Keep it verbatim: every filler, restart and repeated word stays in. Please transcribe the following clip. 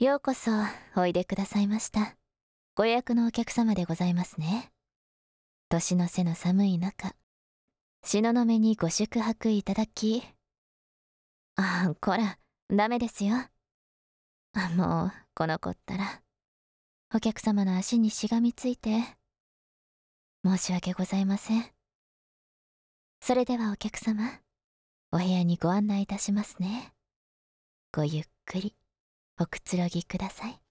ようこそおいでくださいました。ご予約のお客様でございますね。年の瀬の寒い中、東雲にご宿泊いただき。あ、こら、ダメですよ。あ、もう、この子ったら、お客様の足にしがみついて。申し訳ございません。それではお客様、お部屋にご案内いたしますね。ごゆっくり、おくつろぎください。